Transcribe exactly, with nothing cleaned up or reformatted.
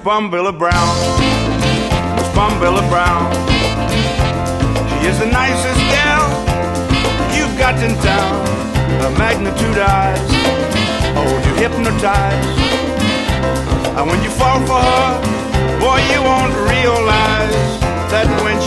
Bumbilla Brown, Miss Bumbilla Brown. She is the nicest gal you've got in town. Her magnitude eyes hold you hypnotized. And when you fall for her, boy, you won't realize that when